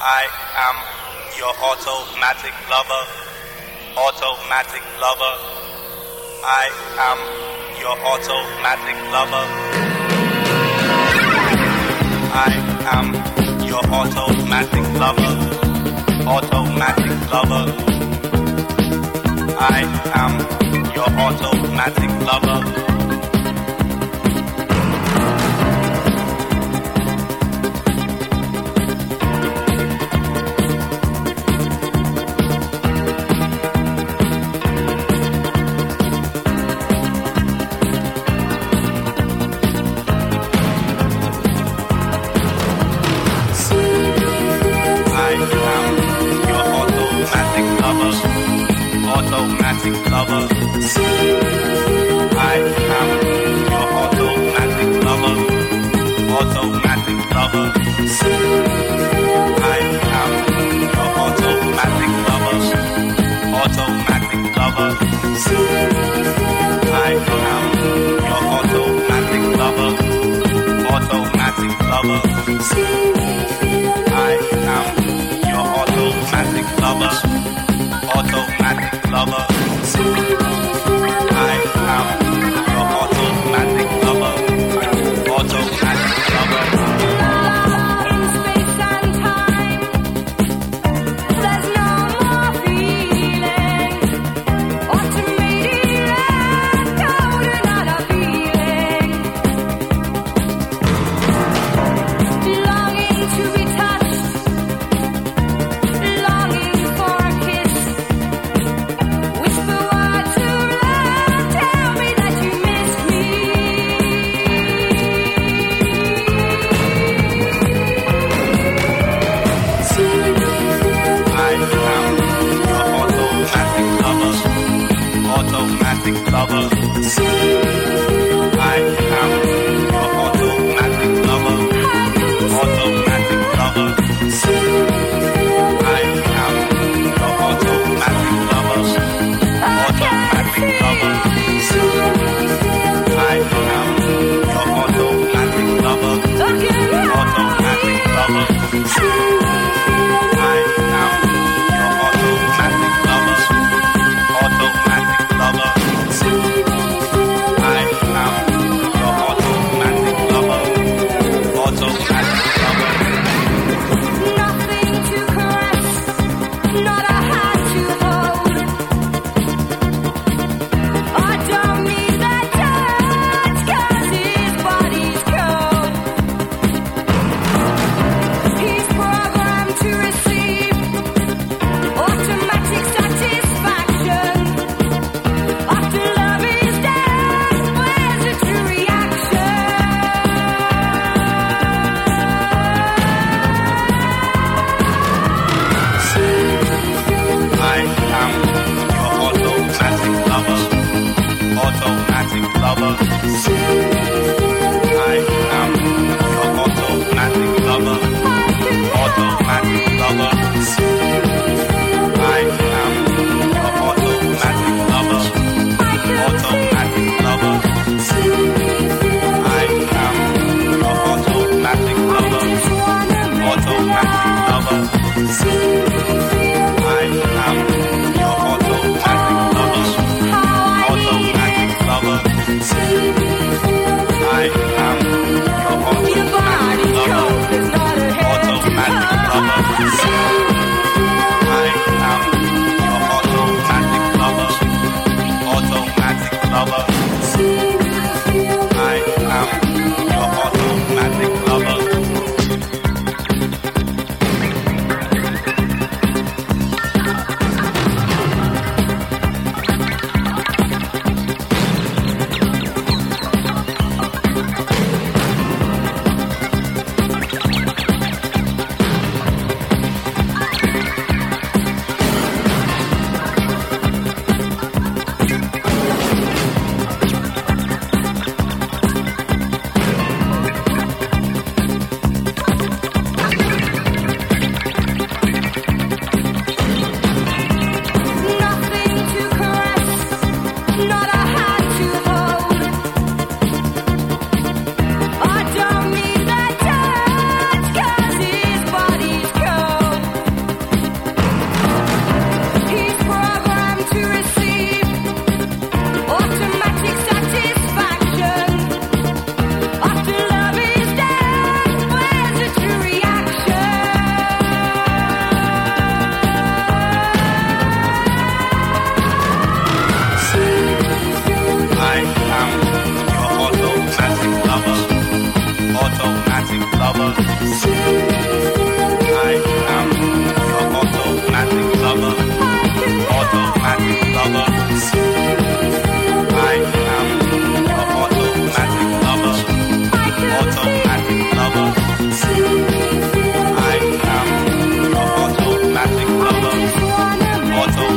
I am your automatic lover, automatic lover. I am your automatic lover. I am your automatic lover, automatic lover. I am your automatic lover. Automatic lover. I am your automatic lover. Automatic lover. I am your automatic lover. Automatic lover. I am your automatic lover. Automatic lover. I am your automatic lover. Automatic lover. I am your automatic lover. Automatic lover. In space and time, there's no more feeling. Automated and another feeling.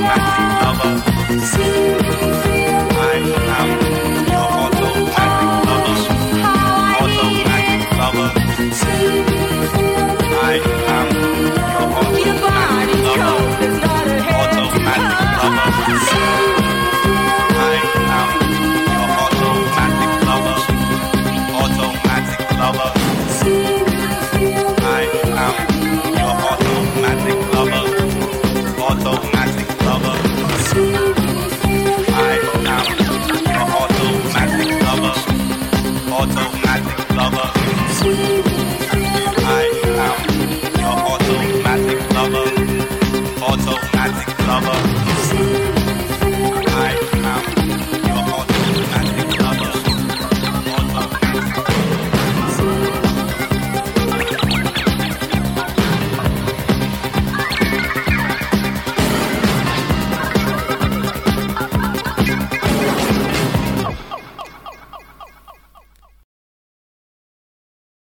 automatic